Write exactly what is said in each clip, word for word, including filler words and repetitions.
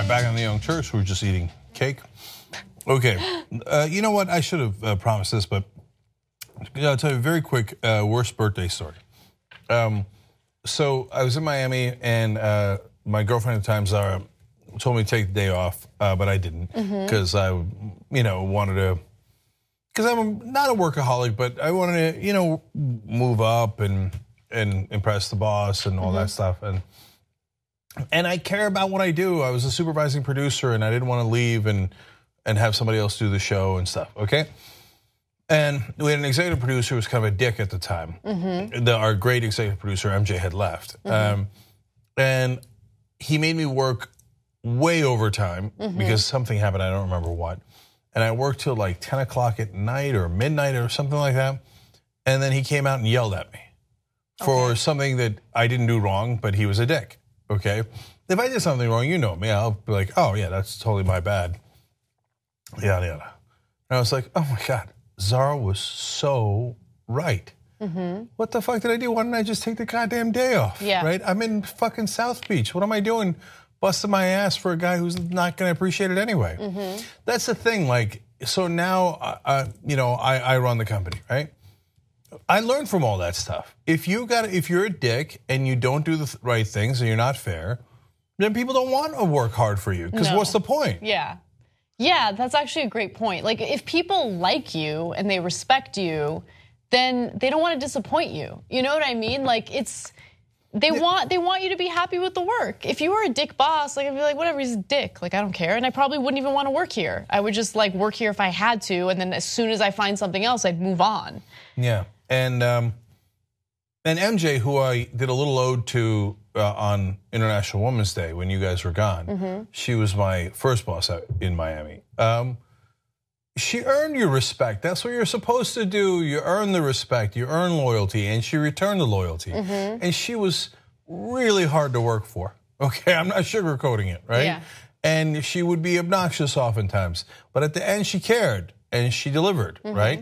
back on the Young Turks. We're just eating cake. Okay, uh, you know what? I should have uh, promised this, but I'll tell you a very quick uh, worst birthday story. Um, so I was in Miami, and uh, my girlfriend at the time, Zara, told me to take the day off, uh, but I didn't because mm-hmm. I, you know, wanted to. Because I'm not a workaholic, but I wanted to, you know, move up and and impress the boss and all mm-hmm. that stuff. And and I care about what I do. I was a supervising producer, and I didn't want to leave and and have somebody else do the show and stuff. Okay. And we had an executive producer who was kind of a dick at the time. Mm-hmm. The, our great executive producer, M J, had left. Mm-hmm. Um, and he made me work way overtime mm-hmm. because something happened, I don't remember what. And I worked till like ten o'clock at night or midnight or something like that. And then he came out and yelled at me for okay. something that I didn't do wrong, but he was a dick, okay? If I did something wrong, you know me, I'll be like, oh yeah, that's totally my bad, yada, yada. And I was like, oh my God. Zara was so right. Mm-hmm. What the fuck did I do? Why didn't I just take the goddamn day off? Yeah. Right? I'm in fucking South Beach. What am I doing busting my ass for a guy who's not going to appreciate it anyway? Mm-hmm. That's the thing. Like, so now, uh, you know, I, I run the company, right? I learned from all that stuff. If you got, if you're a dick and you don't do the right things and you're not fair, then people don't want to work hard for you. Because no. what's the point? Yeah. Yeah, that's actually a great point. Like, if people like you and they respect you, then they don't want to disappoint you. You know what I mean? Like, it's they yeah. want they want you to be happy with the work. If you were a dick boss, like I'd be like, whatever, he's a dick. Like, I don't care, and I probably wouldn't even want to work here. I would just like work here if I had to, and then as soon as I find something else, I'd move on. Yeah, and um, and M J, who I did a little ode to uh, on International Women's Day when you guys were gone, mm-hmm. she was my first boss out in Miami. Um, she earned your respect. That's what you're supposed to do. You earn the respect, you earn loyalty, and she returned the loyalty. Mm-hmm. And she was really hard to work for. Okay, I'm not sugarcoating it, right? Yeah. And she would be obnoxious oftentimes, but at the end she cared and she delivered, mm-hmm. right?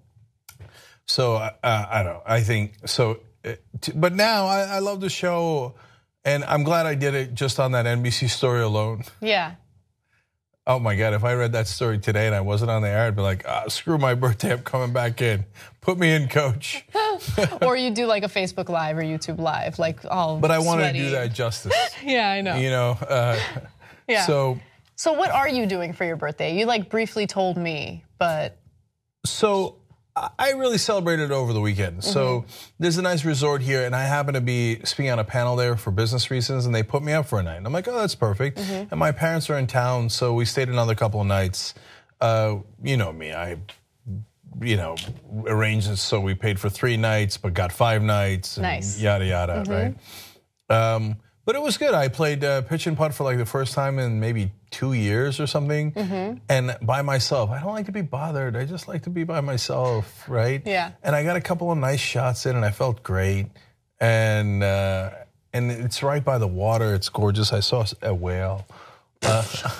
So uh, I don't know. I think so. But now I, I love the show, and I'm glad I did it just on that N B C story alone. Yeah. Oh my God, if I read that story today and I wasn't on the air, I'd be like, ah, screw my birthday, I'm coming back in. Put me in, coach. Or you do like a Facebook Live or YouTube Live, like all But I want sweaty. to do that justice. Yeah, I know. You know, uh, yeah. so. So what are you doing for your birthday? You like briefly told me, but. So I really celebrated over the weekend. Mm-hmm. So there's a nice resort here, and I happen to be speaking on a panel there for business reasons, and they put me up for a night. And I'm like, oh, that's perfect. Mm-hmm. And my parents are in town, so we stayed another couple of nights. Uh, you know me, I, you know, arranged it so we paid for three nights, but got five nights. And nice. Yada yada, mm-hmm. right? Um, but it was good. I played uh, pitch and putt for like the first time in maybe two years or something, mm-hmm. and by myself. I don't like to be bothered. I just like to be by myself, right? Yeah. And I got a couple of nice shots in, and I felt great. And uh, and it's right by the water. It's gorgeous. I saw a whale. Uh.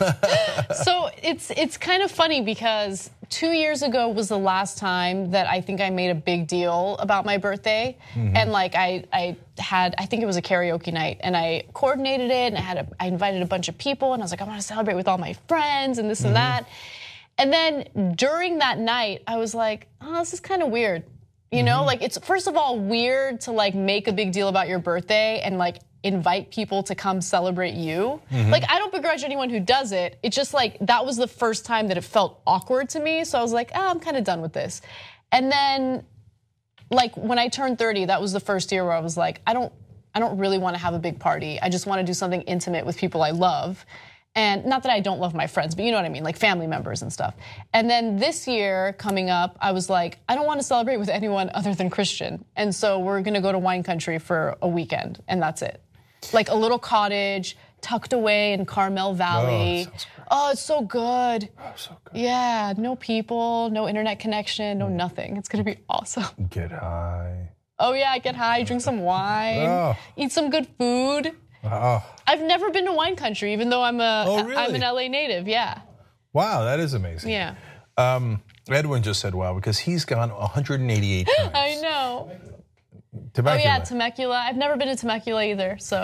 So it's it's kind of funny because two years ago was the last time that I think I made a big deal about my birthday, mm-hmm. and like I I had I think it was a karaoke night, and I coordinated it, and I had a, I invited a bunch of people, and I was like, I want to celebrate with all my friends and this mm-hmm. and that, and then during that night I was like, oh, this is kind of weird, you mm-hmm. know, like it's first of all weird to like make a big deal about your birthday and like invite people to come celebrate you. Mm-hmm. Like, I don't begrudge anyone who does it. It's just like, that was the first time that it felt awkward to me. So I was like, oh, I'm kind of done with this. And then, like, when I turned thirty, that was the first year where I was like, I don't, I don't really want to have a big party. I just want to do something intimate with people I love. And not that I don't love my friends, but you know what I mean, like family members and stuff. And then this year coming up, I was like, I don't want to celebrate with anyone other than Christian. And so we're going to go to wine country for a weekend, and that's it. Like a little cottage tucked away in Carmel Valley. Oh, oh it's so good. Oh, so good. Yeah, no people, no internet connection, no nothing. It's going to be awesome. Get high. Oh yeah, get high, drink some wine, oh. eat some good food. Oh. I've never been to wine country, even though I'm a oh, really? I'm an L A native. Yeah. Wow, that is amazing. Yeah. Um, Edwin just said wow because he's gone one hundred eighty-eight times. I know. Temecula. Oh yeah, Temecula. I've never been to Temecula either, so.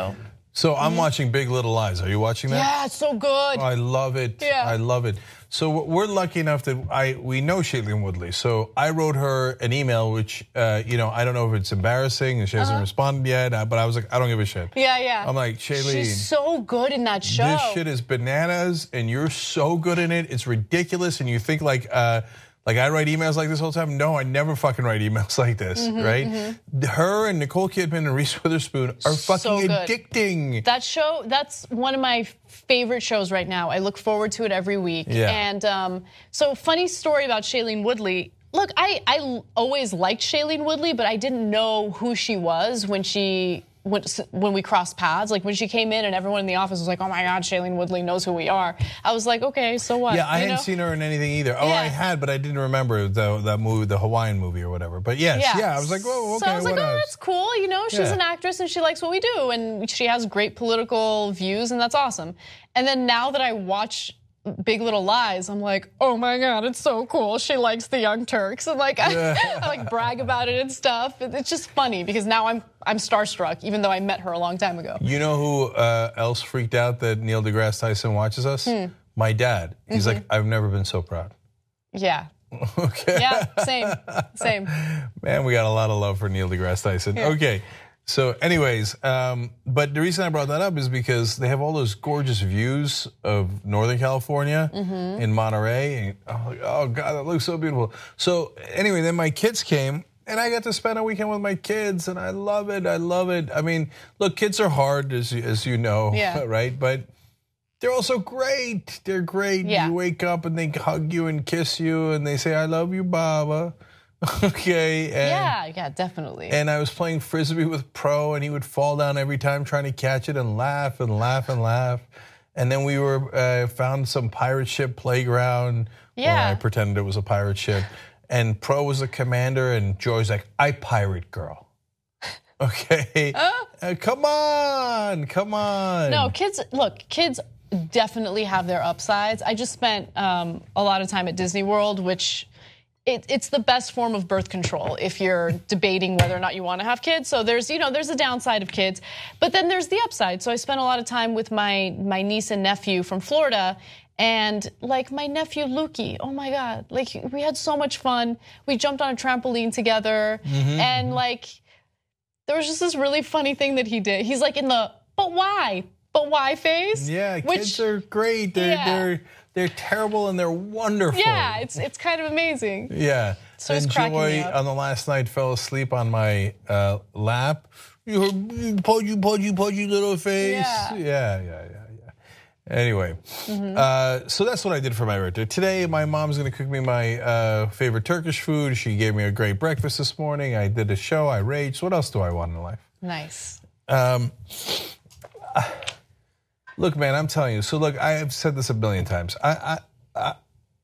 So I'm mm-hmm. watching Big Little Lies. Are you watching that? Yeah, it's so good. Oh, I love it. Yeah. I love it. So we're lucky enough that I we know Shailene Woodley. So I wrote her an email, which uh, you know I don't know if it's embarrassing and she hasn't uh-huh. responded yet. But I was like, I don't give a shit. Yeah, yeah. I'm like, Shailene, she's so good in that show. This shit is bananas, and you're so good in it. It's ridiculous, and you think like. Uh, Like I write emails like this all the time. No, I never fucking write emails like this, mm-hmm, right? Mm-hmm. Her and Nicole Kidman and Reese Witherspoon are fucking so addicting. That show, that's one of my favorite shows right now. I look forward to it every week. Yeah. And um, so funny story about Shailene Woodley. Look, I, I always liked Shailene Woodley, but I didn't know who she was when she when, when we crossed paths. Like when she came in and everyone in the office was like, oh my God, Shailene Woodley knows who we are. I was like, okay, so what? Yeah, I you hadn't know? seen her in anything either. Oh, yeah. I had, but I didn't remember the that movie, the Hawaiian movie or whatever. But yes, yeah, yeah I was like, whoa, okay, so I was like, what oh, else? that's cool. You know, she's yeah. an actress and she likes what we do, and she has great political views, and that's awesome. And then now that I watch Big Little Lies, I'm like, oh my God, it's so cool. She likes the Young Turks, and like I, I like brag about it and stuff. It's just funny because now I'm I'm starstruck, even though I met her a long time ago. You know who uh, else freaked out that Neil deGrasse Tyson watches us? Hmm. My dad. He's mm-hmm. like, I've never been so proud. Yeah. Okay. Yeah. Same. Same. Man, we got a lot of love for Neil deGrasse Tyson. Yeah. Okay. So anyways, um, but the reason I brought that up is because they have all those gorgeous views of Northern California mm-hmm. in Monterey. And, oh, oh, God, that looks so beautiful. So anyway, then my kids came, and I got to spend a weekend with my kids, and I love it. I love it. I mean, look, kids are hard, as, as you know, yeah. right? But they're also great. They're great. Yeah. You wake up, and they hug you and kiss you, and they say, I love you, Baba. Okay. And, yeah, yeah, definitely. And I was playing Frisbee with Pro, and he would fall down every time trying to catch it and laugh and laugh and laugh. And then we were uh, found some pirate ship playground. Yeah. Where I pretended it was a pirate ship. And Pro was the commander, and Joy's like, I pirate girl. Okay. Oh. Uh, come on, come on. No, kids, look, kids definitely have their upsides. I just spent um, a lot of time at Disney World, which It, it's the best form of birth control if you're debating whether or not you want to have kids. So there's, you know, there's a downside of kids, but then there's the upside. So I spent a lot of time with my my niece and nephew from Florida, and like my nephew Lukey, oh my God, like we had so much fun. We jumped on a trampoline together, mm-hmm, and mm-hmm. like there was just this really funny thing that he did. He's like in the but why, but why phase. Yeah, which, kids are great. They're yeah. they're. They're terrible and they're wonderful. Yeah, it's it's kind of amazing. Yeah. So and it's cracking Joy me up. on the last night fell asleep on my uh, lap. You pudgy, pudgy, pudgy little face. Yeah, yeah, yeah, yeah. yeah. Anyway, mm-hmm. uh, so that's what I did for my birthday. Today, my mom's going to cook me my uh, favorite Turkish food. She gave me a great breakfast this morning. I did a show. I raged. What else do I want in life? Nice. Um. Uh, Look, man, I'm telling you. So, look, I have said this a billion times. I, I, I,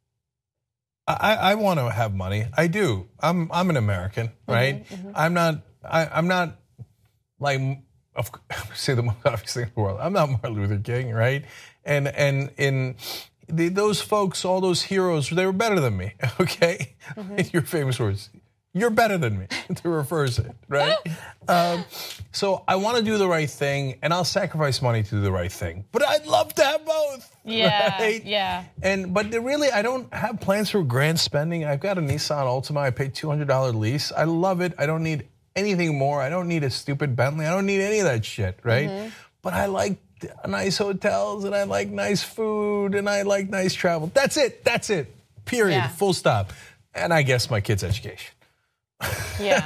I, I want to have money. I do. I'm, I'm an American, right? Mm-hmm, mm-hmm. I'm not. I, I'm not like. Of, say the most obvious thing in the world. I'm not Martin Luther King, right? And and in the, those folks, all those heroes, they were better than me. Okay, mm-hmm. In your famous words. You're better than me, to reverse it, right? um, so I want to do the right thing, and I'll sacrifice money to do the right thing. But I'd love to have both. Yeah, right? yeah. And but really, I don't have plans for grand spending. I've got a Nissan Altima. I paid two hundred dollars lease. I love it. I don't need anything more. I don't need a stupid Bentley. I don't need any of that shit, right? Mm-hmm. But I like nice hotels, and I like nice food, and I like nice travel. That's it. That's it. Period. Yeah. Full stop. And I guess my kids' education. Yeah.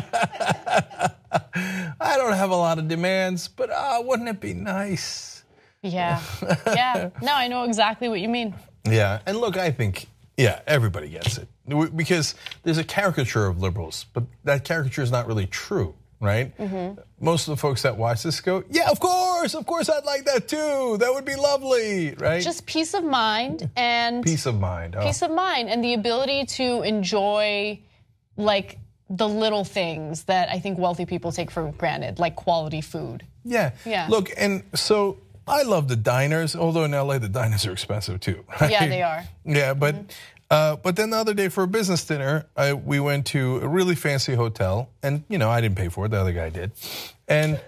I don't have a lot of demands, but uh, wouldn't it be nice? Yeah. Yeah. No, I know exactly what you mean. Yeah. And look, I think, yeah, everybody gets it. Because there's a caricature of liberals, but that caricature is not really true, right? Mm-hmm. Most of the folks that watch this go, yeah, of course, of course I'd like that too. That would be lovely, right? Just peace of mind and... Peace of mind. Oh. Peace of mind and the ability to enjoy like the little things that I think wealthy people take for granted, like quality food. Yeah. Yeah. Look, and so I love the diners, although in L A the diners are expensive too. Right? Yeah, they are. Yeah, but Uh, but then the other day for a business dinner, I, we went to a really fancy hotel, and you know I didn't pay for it; the other guy did. And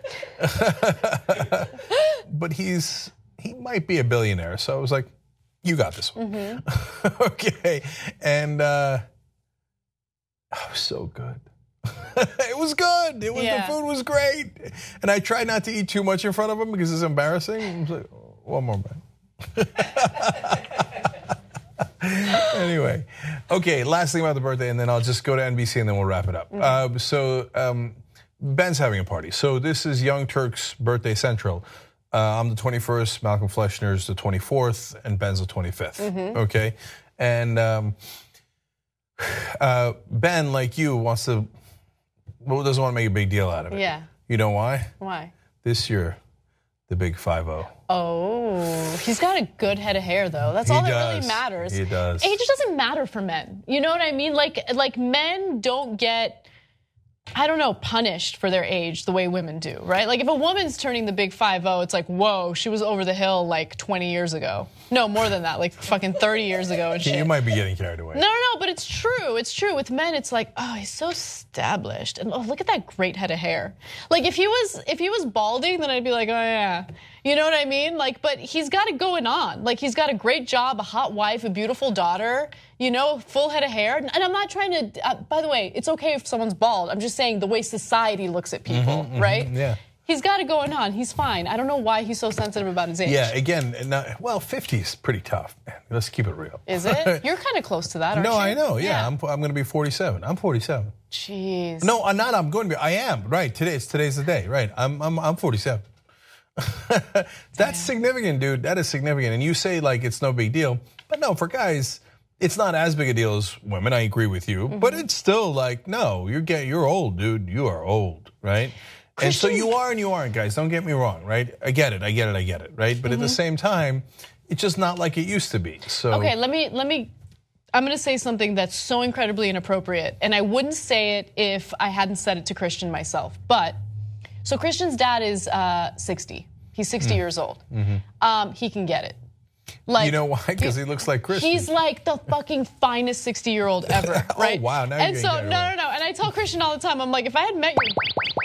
but he's he might be a billionaire, so I was like, "You got this one, mm-hmm. Okay?" And uh, oh, it was so good. It was good. It was yeah. the food was great, and I tried not to eat too much in front of him because it's embarrassing. I was like, one more bite. Anyway, okay. Last thing about the birthday, and then I'll just go to N B C, and then we'll wrap it up. Mm-hmm. uh, so um, Ben's having a party. So this is Young Turk's birthday central. Uh, I'm the twenty-first. Malcolm Fleshner's the twenty-fourth, and Ben's the twenty-fifth. Mm-hmm. Okay, and um, uh, Ben, like you, wants to. Well, doesn't want to make a big deal out of it. Yeah. You know why? Why? This year, the big five oh. Oh, he's got a good head of hair, though. That's he all that does. really matters. He does. Age doesn't matter for men. You know what I mean? Like, like men don't get, I don't know, punished for their age the way women do, right? Like if a woman's turning the big five oh, it's like, whoa, she was over the hill like twenty years ago. No, more than that, like fucking thirty years ago and shit. You might be getting carried away. No, no, no, but it's true. It's true. With men, it's like, oh, he's so established. And oh, look at that great head of hair. Like if he was if he was balding, then I'd be like, oh yeah. You know what I mean? Like, but he's got it going on. Like he's got a great job, a hot wife, a beautiful daughter, you know, full head of hair. And I'm not trying to, uh, by the way, it's okay if someone's bald. I'm just saying the way society looks at people, mm-hmm, right? Mm-hmm, yeah. He's got it going on. He's fine. I don't know why he's so sensitive about his age. Yeah, again, well, fifty is pretty tough. Let's keep it real. Is it? You're kind of close to that, aren't no, you? No, I know. Yeah, yeah. I'm, I'm going to be forty-seven. I'm forty-seven. Jeez. No, I'm not. I'm going to be. I am. Right. Today, it's, today's the day. Right. I'm, I'm, I'm forty-seven. That's Damn. significant, dude. That is significant. And you say like it's no big deal. But no, for guys, it's not as big a deal as women. I agree with you. Mm-hmm. But it's still like, no, you're, get, you're old, dude. You are old, right? And so you are and you aren't, guys. Don't get me wrong, right? I get it, I get it, I get it, right? But mm-hmm. at the same time, it's just not like it used to be. So okay, let me let me. I'm going to say something that's so incredibly inappropriate, and I wouldn't say it if I hadn't said it to Christian myself. But so Christian's dad is uh, sixty. He's sixty mm. years old. Mm-hmm. Um, he can get it. Like, you know why? Because he, he looks like Christian. He's like the fucking finest sixty-year-old ever, right? Oh wow! Now and you're so no, no, no. And I tell Christian all the time, I'm like, if I had met your,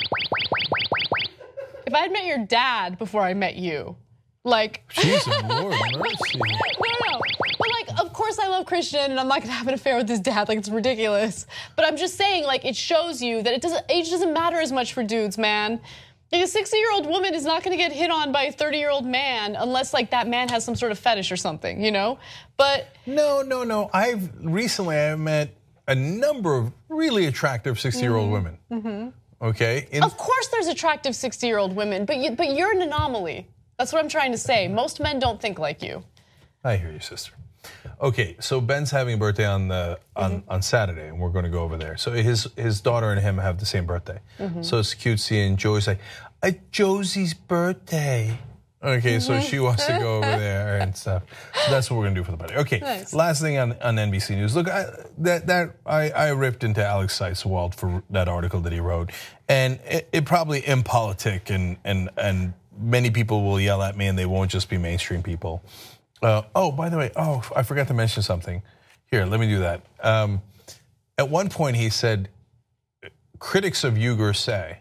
if I had met your dad before I met you, like, Jesus Lord mercy. No, no. But like, of course I love Christian, and I'm not gonna have an affair with his dad. Like, it's ridiculous. But I'm just saying, like, it shows you that it doesn't age doesn't matter as much for dudes, man. Like a sixty-year-old woman is not going to get hit on by a thirty-year-old man unless, like, that man has some sort of fetish or something, you know? But no, no, no. I've recently I met a number of really attractive sixty-year-old mm-hmm. women. Mm-hmm. Okay, In of course, there's attractive sixty-year-old women, but you, but you're an anomaly. That's what I'm trying to say. Most men don't think like you. I hear you, sister. Okay, so Ben's having a birthday on the on, mm-hmm. on Saturday, and we're going to go over there. So his his daughter and him have the same birthday. Mm-hmm. So it's cutesy, and Joey's like, "It's Josie's birthday." Okay, so she wants to go over there and stuff. So that's what we're going to do for the party. Okay, nice. Last thing on, on N B C News. Look, I, that that I, I ripped into Alex Seiswald for that article that he wrote, and it, it probably impolitic, and and and many people will yell at me, and they won't just be mainstream people. Uh, oh, by the way, oh, I forgot to mention something. Here, let me do that. Um, at one point, he said, critics of Uyghur say,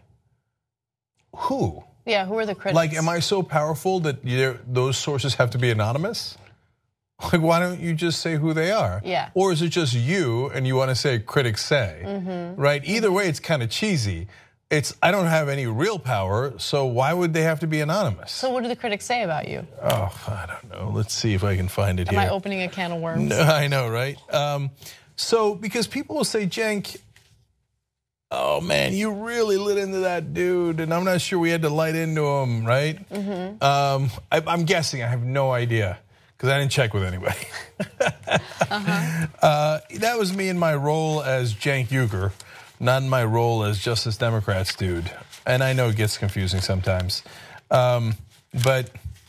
who? Yeah, who are the critics? Like, am I so powerful that those sources have to be anonymous? Like, why don't you just say who they are? Yeah. Or is it just you and you want to say critics say, mm-hmm. right? Either way, it's kind of cheesy. It's, I don't have any real power, so why would they have to be anonymous? So what do the critics say about you? Oh, I don't know. Let's see if I can find it Am here. Am I opening a can of worms? No, I know, right? Um, so, because people will say, Cenk, oh man, you really lit into that dude, and I'm not sure we had to light into him, right? Mm-hmm. um, I, I'm guessing, I have no idea, because I didn't check with anybody. uh-huh. uh, that was me in my role as Cenk Uygur. Not in my role as Justice Democrats dude. And I know it gets confusing sometimes. Um, but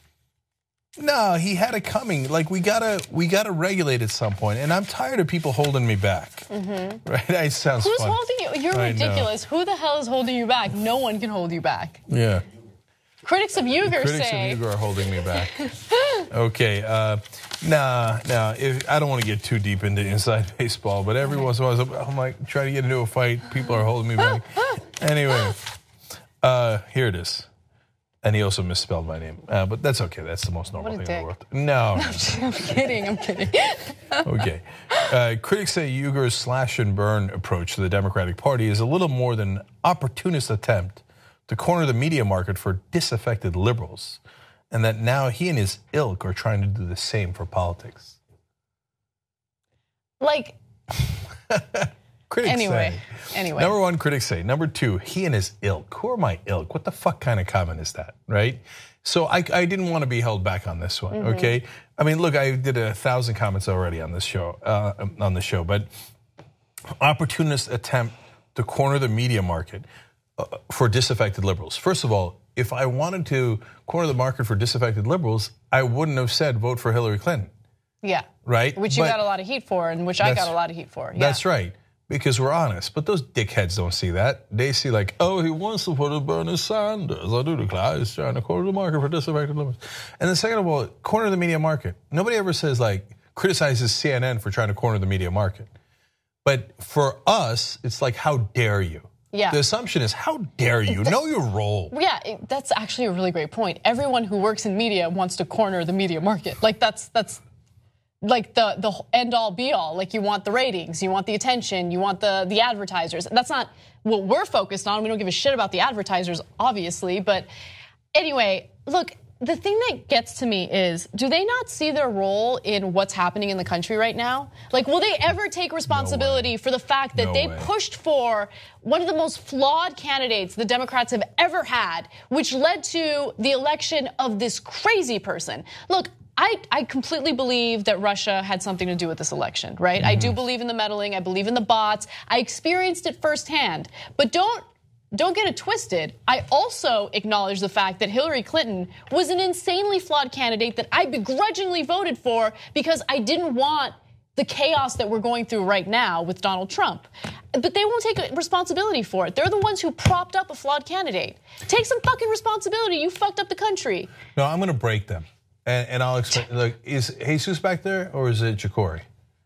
no, he had it coming. Like we gotta we gotta regulate at some point. And I'm tired of people holding me back. Mm-hmm. Right? That sounds Who's fun. holding you? You're I ridiculous. Know. Who the hell is holding you back? No one can hold you back. Yeah. Critics of Uyghur Critics say. Critics of Uyghur are holding me back. Okay, uh, nah, nah. If, I don't want to get too deep into inside baseball, but every once in a while, I'm like trying to get into a fight. People are holding me back. Anyway, uh, here it is. And he also misspelled my name, uh, but that's okay. That's the most normal thing dick. in the world. No, no I'm kidding. I'm kidding. Okay. Uh, critics say Uyghur's slash and burn approach to the Democratic Party is a little more than an opportunist attempt to corner the media market for disaffected liberals, and that now he and his ilk are trying to do the same for politics. Like, critics anyway, say. Anyway. Number one, critics say. Number two, he and his ilk. Who are my ilk? What the fuck kind of comment is that, right? So I, I didn't want to be held back on this one, mm-hmm. okay? I mean, look, I did a thousand comments already on this show, uh, on the show, but opportunist attempt to corner the media market for disaffected liberals. First of all, if I wanted to corner the market for disaffected liberals, I wouldn't have said vote for Hillary Clinton. Yeah. Right? Which you but got a lot of heat for, and which I got a lot of heat for. Yeah. That's right. Because we're honest, but those dickheads don't see that. They see like, oh, he wants to put a Bernie Sanders. I do declare he's trying to corner the market for disaffected liberals. And then second of all, corner the media market. Nobody ever says like, criticizes C N N for trying to corner the media market. But for us, it's like, how dare you? Yeah. The assumption is, how dare you? Know your role. Yeah, it, that's actually a really great point. Everyone who works in media wants to corner the media market. Like that's that's like the the end all be all. Like you want the ratings, you want the attention, you want the the advertisers. That's not what we're focused on. We don't give a shit about the advertisers, obviously. But anyway, look. The thing that gets to me is, do they not see their role in what's happening in the country right now? Like, will they ever take responsibility no for the fact that no they way. pushed for one of the most flawed candidates the Democrats have ever had, which led to the election of this crazy person? Look, I, I completely believe that Russia had something to do with this election, right? Mm-hmm. I do believe in the meddling. I believe in the bots. I experienced it firsthand. But don't Don't get it twisted. I also acknowledge the fact that Hillary Clinton was an insanely flawed candidate that I begrudgingly voted for because I didn't want the chaos that we're going through right now with Donald Trump. But they won't take responsibility for it. They're the ones who propped up a flawed candidate. Take some fucking responsibility. You fucked up the country. No, I'm going to break them. And, and I'll explain. Look, is Jesus back there or is it Jacory?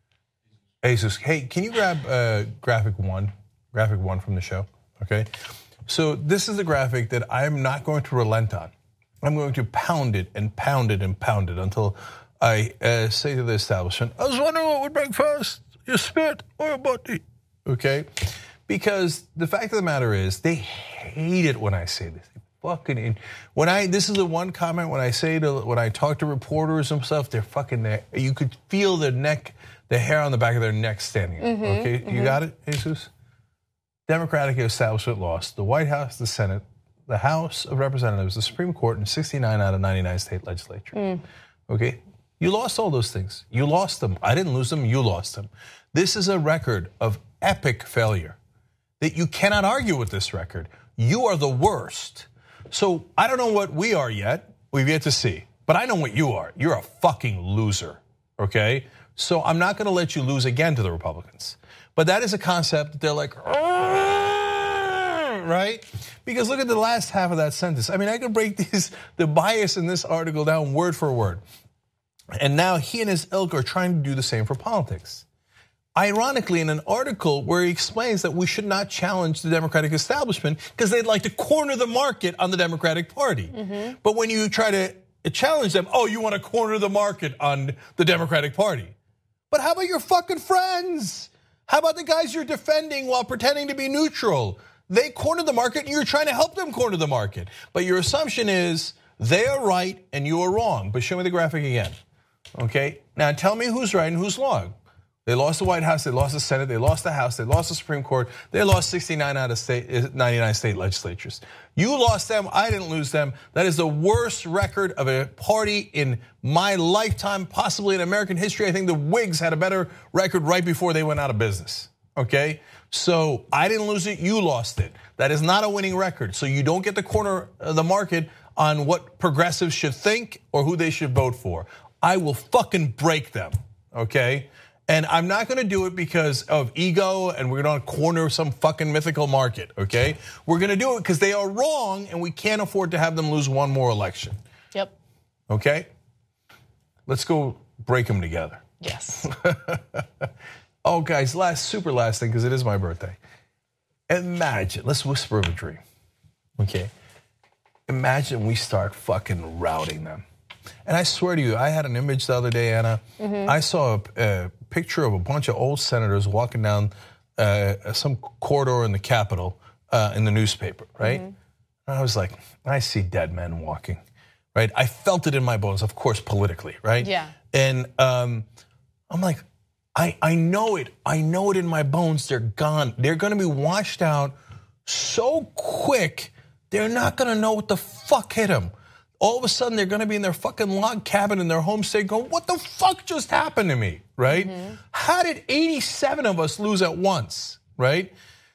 Jesus. Hey, can you grab uh, graphic one? Graphic one from the show? Okay, so this is the graphic that I'm not going to relent on. I'm going to pound it and pound it and pound it until I uh, say to the establishment, I was wondering what would break first, your spit or your body, okay? Because the fact of the matter is, they hate it when I say this. They fucking, when I, this is the one comment when I say to, when I talk to reporters and stuff, they're fucking, there. You could feel their neck, the hair on the back of their neck standing up, mm-hmm, okay? Mm-hmm. You got it, Jesus? Democratic establishment lost the White House, the Senate, the House of Representatives, the Supreme Court, and sixty-nine out of ninety-nine state legislatures. Mm. Okay? You lost all those things. You lost them. I didn't lose them. You lost them. This is a record of epic failure that you cannot argue with this record. You are the worst. So I don't know what we are yet. We've yet to see. But I know what you are. You're a fucking loser. Okay? So I'm not going to let you lose again to the Republicans. But that is a concept that they're like, right? Because look at the last half of that sentence. I mean, I could break these, the bias in this article down word for word. And now he and his ilk are trying to do the same for politics. Ironically, in an article where he explains that we should not challenge the Democratic establishment because they'd like to corner the market on the Democratic Party. Mm-hmm. But when you try to challenge them, oh, you want to corner the market on the Democratic Party. But how about your fucking friends? How about the guys you're defending while pretending to be neutral? They cornered the market and you're trying to help them corner the market. But your assumption is they are right and you are wrong. But show me the graphic again. Okay? Now tell me who's right and who's wrong. They lost the White House, they lost the Senate, they lost the House, they lost the Supreme Court, they lost sixty-nine out of state, ninety-nine state legislatures. You lost them, I didn't lose them. That is the worst record of a party in my lifetime, possibly in American history. I think the Whigs had a better record right before they went out of business, okay? So I didn't lose it, you lost it. That is not a winning record. So you don't get to corner the market on what progressives should think or who they should vote for. I will fucking break them, okay? And I'm not gonna do it because of ego and we're gonna corner some fucking mythical market, okay? We're gonna do it because they are wrong and we can't afford to have them lose one more election. Yep. Okay? let's go break them together. Yes. Oh, guys, last super last thing, because it is my birthday. Imagine, let's whisper of a dream, okay? Imagine we start fucking routing them. And I swear to you, I had an image the other day, Anna. Mm-hmm. I saw a, a picture of a bunch of old senators walking down uh, some corridor in the Capitol uh, in the newspaper, right? Mm-hmm. And I was like, I see dead men walking, right? I felt it in my bones, of course, politically, right? Yeah. And um, I'm like, I, I know it. I know it in my bones. They're gone. They're going to be washed out so quick, they're not going to know what the fuck hit them. All of a sudden, they're going to be in their fucking log cabin in their home state going, what the fuck just happened to me, right? Mm-hmm. How did eighty-seven of us lose at once, right?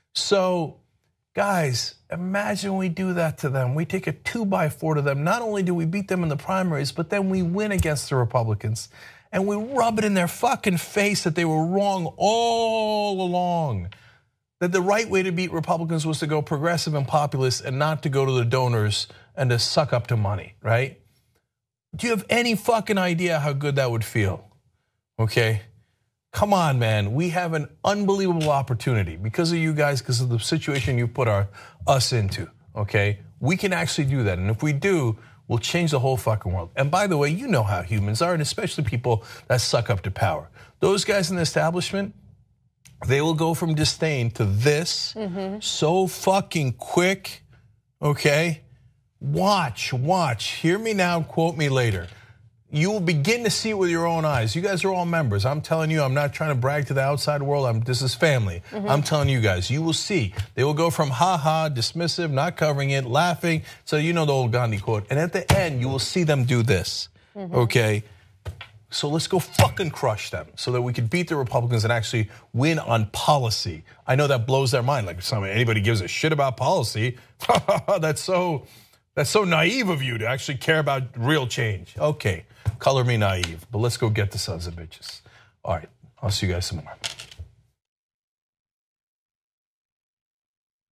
So, guys, imagine we do that to them. We take a two by four to them. Not only do we beat them in the primaries, but then we win against the Republicans. And we rub it in their fucking face that they were wrong all along. That the right way to beat Republicans was to go progressive and populist and not to go to the donors and to suck up to money, right? Do you have any fucking idea how good that would feel? Okay? Come on, man. We have an unbelievable opportunity because of you guys, because of the situation you put our, us into, okay? We can actually do that. And if we do, we'll change the whole fucking world. And by the way, you know how humans are, and especially people that suck up to power. Those guys in the establishment, they will go from disdain to this mm-hmm. so fucking quick, okay? Watch, watch. Hear me now, quote me later. You will begin to see it with your own eyes. You guys are all members. I'm telling you, I'm not trying to brag to the outside world. I'm, this is family. Mm-hmm. I'm telling you guys, you will see. They will go from ha-ha, dismissive, not covering it, laughing. So you know the old Gandhi quote. And at the end, you will see them do this, mm-hmm. okay? So let's go fucking crush them so that we can beat the Republicans and actually win on policy. I know that blows their mind. Like, if anybody gives a shit about policy, that's so... That's so naive of you to actually care about real change. Okay, color me naive, but let's go get the sons of bitches. All right, I'll see you guys tomorrow.